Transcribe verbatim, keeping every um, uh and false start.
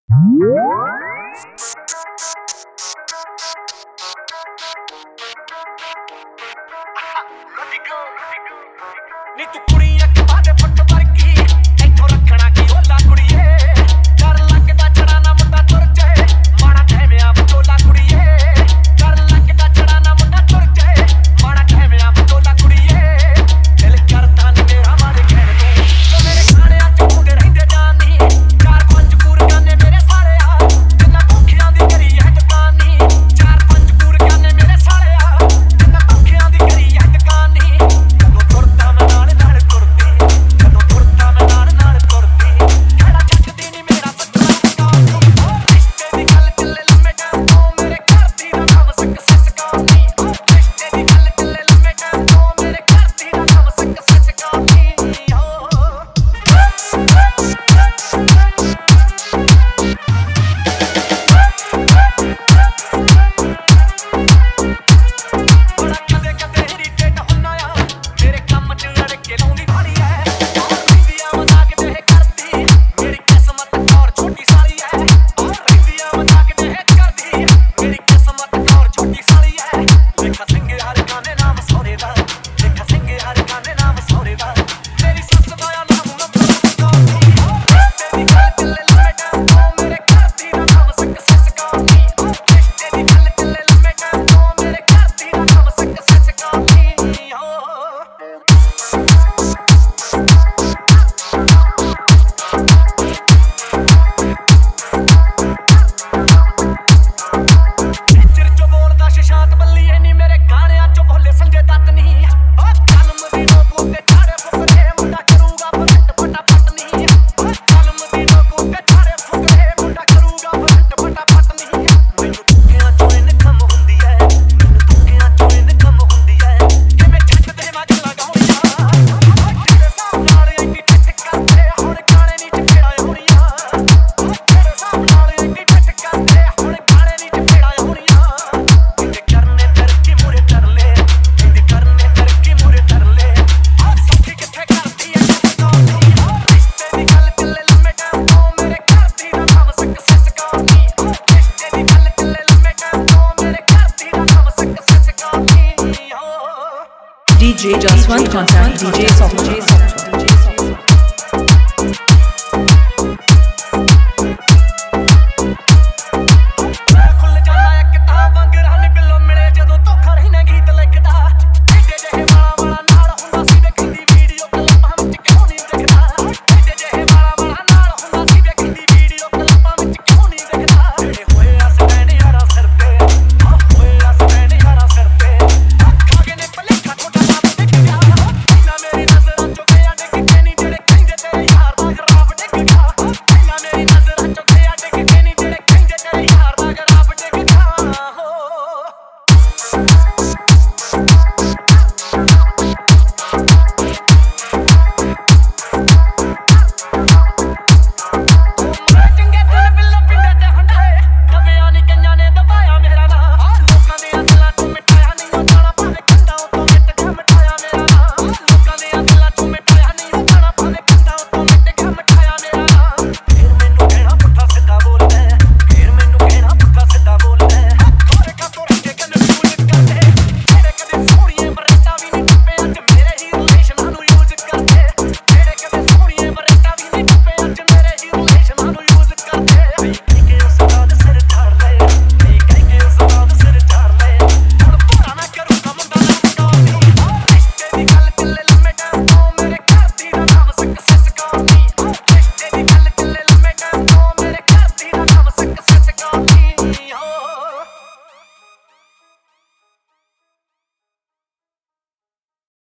ਨੀ ਤੂੰ ਕੁੜੀ ਅੱਖਾਂ ਦੇ ਫੁੱਟ ਵਰਗੀ ਇੱਥੋਂ ਰੱਖਣਾ ਕੀ ਓਲਾ ਕੁੜੀਏ ਡਰ ਲੱਗਦਾ ਛੜਾ ਨਾ ਮੁੰਡਾ ਤੁਰ ਜਾਏ ਮਾੜਾ ਟਹਿਵਿਆਂ ਵਿਚੋਲਾ ਕੁੜੀਏ ਡਰ ਲੱਗਦਾ ਛੜਾ ਨਾ ਮੁੰਡਾ ਤੁਰ ਜਾਏ ਮਾੜਾ ਟਹਿਵਿਆਂ ਵਿਚੋਲਾ ਕੁੜੀਏ ਦਿਲ ਕਰਦਾ ਨੀ ਮੇਰਾ ਮਾਰੇ ਕਹਿਣ ਨੂੰ ਜੋ ਮੇਰੇ ਖਾਣਿਆਂ ਚ ਹੁੰਦੇ ਰਹਿੰਦੇ ਜਾਨੀ ਚਾਰ ਪੰਜ ਪੂਰੀਆਂ ਨੇ ਮੇਰੇ ਸਾਲਿਆ ਜਿੰਨਾ ਭੁੱਖਿਆਂ ਦੀ ਕਰੀ ਹੈ ਦੁਕਾਨੀ ਚਾਰ ਪੰਜ ਪੂਰੀਆਂ ਨੇ ਮੇਰੇ ਸਾਲਿਆ ਜਿੰਨਾ ਭੁੱਖਿਆਂ ਦੀ ਕਰੀ ਹੈ ਦੁਕਾਨੀ ਕਦੋਂ ਤੁਰਦਾ ਮੈਂ ਨਾਲ ਨਾਲ ਤੁਰਦੀ ਕਦੋਂ ਤੁਰਦਾ ਮੈਂ ਨਾਲ ਨਾਲ ਤੁਰਦੀ ਖੜਾ ਚੱਕਦੀ ਨੀ ਮੇਰਾ ਸੱਚਾ ਸਕਾਉਂ ਰਿਸ਼ਤੇ ਦੀ ਗੱਲ ਚੱਲੇ ਲੰਮੇ ਟਾਈਮ ਤੋਂ ਮੇਰੇ ਘਰ ਦੀ ਦਾ ਕੰਮ ਸੱਕ ਸਕਾਉਣੀ ਰਿਸ਼ਤੇ ਦੀ ਗੱਲ ਚੱਲੇ ਲੰਮੇ ਟਾਈਮ ਤੋਂ ਮੇਰੇ ਘਰ ਦੀ ਦਾ ਕੰਮ ਸੱਕ ਸਕਾਉਣੀ ਹੋ ਬੜਾ ਕਦੇ ਕਦੇ ਇਰੀਟੇਟ ਹੁੰਨਾ ਆ ਮੇਰੇ ਕੰਮ ਚ ਅੜ ਕੇ ਲਾਉਂਦੀ ਵਾਲੀ ਐ ਔਰ ਰਿੰਦੀਆਂ ਮਜ਼ਾਕ ਦੇ ਕਰਦੀ ਮੇਰੀ ਕਿਸਮਤ ਕੌਰ ਛੋਟੀ ਸਾਲੀ ਐ ਔਰ ਰਿੰਦੀਆਂ ਮਜ਼ਾਕ ਦੇ ਕਰਦੀ ਮੇਰੀ ਕਿਸਮਤ ਕੌਰ ਛੋਟੀ ਸਾਲੀ ਐ ਲੇਖਾ ਸਿੰਘ ਹਰ ਗਾਣੇ ਨਾਮ ਸੋਰੇ ਦਾ ਲੇਖਾ ਸਿੰਘ ਹਰ ਗਾਣੇ ਨਾਮ ਸੋਰੇ ਦਾ ਮੇਰੀ ਸੱਸ ਦਾ ਆ ਨਾਮ ਨੰਬਰ ਸਕਾਉਣੀ ਰਿਸ਼ਤੇ ਦੀ ਗੱਲ ਚੱਲੇ ਲੰਮੇ ਟਾਈਮ ਤੋਂ ਮੇਰੇ ਘਰ ਦੀ ਦਾ ਕੰਮ ਸੱਕ ਸਕਾਉਣੀ ਰਿਸ਼ਤੇ ਦੀ ਗੱਲ ਚੱਲੇ ਲੰਮੇ ਟਾਈਮ ਤੋਂ ਮੇਰੇ ਘਰ ਦੀ ਦਾ ਕੰਮ ਸੱਕ ਸਕਾਉਣੀ ਹੋ ਚਿਰ ਚੋ ਬੋਲਦਾ ਸ਼ਸ਼ਾਂਤ ਬੱਲੀਏ ਨੀ ਮੇਰੇ ਗਾਣਿਆਂ ਚੋਂ ਬੋਲੇ ਸੰਜੇ ਦੱਤ ਨਹੀਂ ਓ ਕਲਮ ਦੀ ਨੋਕ ਉੱਤੇ ਝਾੜੇ ਫੁਕਰੇ ਮੁੰਡਾ ਕਰੂਗਾ ਫਟ ਫਟਾਫਟ ਨਹੀਂ ਓ ਕਲਮ ਦੀ ਨੋਕ ਉੱਤੇ ਝਾੜੇ ਫੁਕਰੇ ਮੁੰਡਾ ਕਰੂਗਾ ਫਟ ਫਟਾਫਟ ਨਹੀਂ ਮੈਨੂੰ ਤੁੱਕਿਆਂ ਚੋਂ ਇਨਕਮ ਹੁੰਦੀ ਐ ਮੈਨੂੰ ਤੁੱਕਿਆਂ ਚੋਂ ਇਨਕਮ ਹੁੰਦੀ ਐ ਕਿਵੇਂ ਛੱਡ ਦੇ ਮੈਂ ਗੱਲਾਂ ਗਾਉਣੀਆਂ ਤੇਰੇ ਸਾਹ ਨਾਲ ਇੰਨੀ ਟਿੱਟ ਕਰਦੇ ਹੁਣ ਗਾਣੇ ਨਹੀਂ ਚਪੇੜਾ ਹੋਣੀਆਂ ਤੇਰੇ ਸਾਹ ਨਾਲ ਇੰਨੀ ਟਿੱਟ ਕਰਦੇ ਹੁਣ ਗਾਣੇ ਨਹੀਂ ਚਪੇੜਾ ਹੋਣੀਆਂ ਇੰਦੇ ਕਰਨੇ ਤਰਕੀ ਮੂਰੇ ਕਰ ਲੈ ਇੰਦੇ ਕਰਨੇ ਤਰਕੀ ਮੂਰੇ ਕਰ ਲੈ ਆ ਸੌਖੀ ਕਿੱਥੇ ਕਰਦੀ ਐ ਸਕਾਉਣੀ ਰਿਸ਼ਤੇ ਦੀ ਗੱਲ ਚੱਲੇ ਲੰਮੇ ਟਾਈਮ ਤੋਂ ਮੇਰੇ ਘਰ ਦੀ ਦਾ ਕੰਮ ਸੱਕ ਸਕਾਉਣੀ ਰਿਸ਼ਤੇ ਦੀ ਗੱਲ ਚੱਲੇ ਲੰਮੇ ਟਾਈਮ ਤੋਂ ਮੇਰੇ ਘਰ ਦੀ ਦਾ ਕੰਮ ਸੱਕ ਸਕਾਉਣੀ ਹੋ D J Jaswant contact D J Soft.